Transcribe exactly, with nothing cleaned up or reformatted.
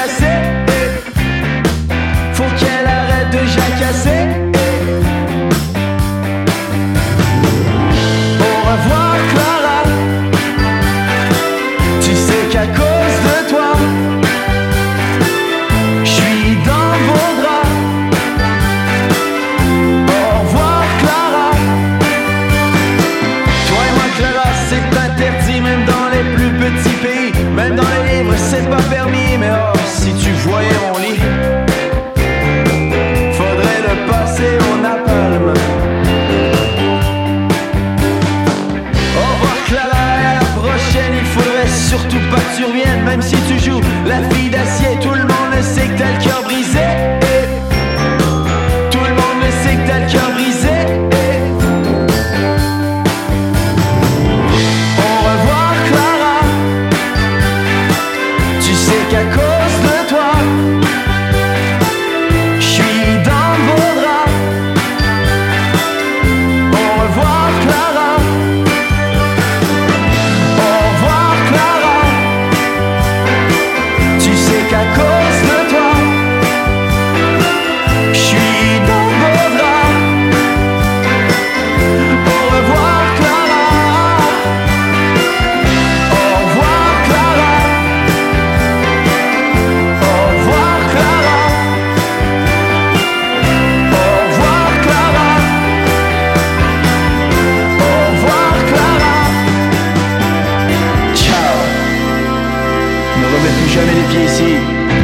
jacasser. Faut qu'elle arrête de jacasser. Au revoir Clara. Tu sais qu'à cause de toi, je suis dans vos draps. Au revoir Clara. Toi et moi Clara, c'est interdit même dans les plus petits pays. Même dans les livres c'est pas permis. Mais oh, si tu voyais mon lit, faudrait le passer au napalm. Au revoir Clara, à la prochaine. Il faudrait surtout pas que tu reviennes. Même si tu joues la fille d'acier, tout le monde le sait que t'as le cœur brisé. Tout le monde le sait que t'as le cœur brisé. Au revoir Clara. Tu sais qu'à cause de toi, je suis dans vos draps. Au revoir Clara. Au revoir Clara. Tu sais qu'à cause de toi, je suis dans vos draps. Au revoir Clara. Au revoir Clara. Au revoir Clara. Au revoir Clara. Au revoir Clara. Ciao. Ne remets plus jamais les pieds ici.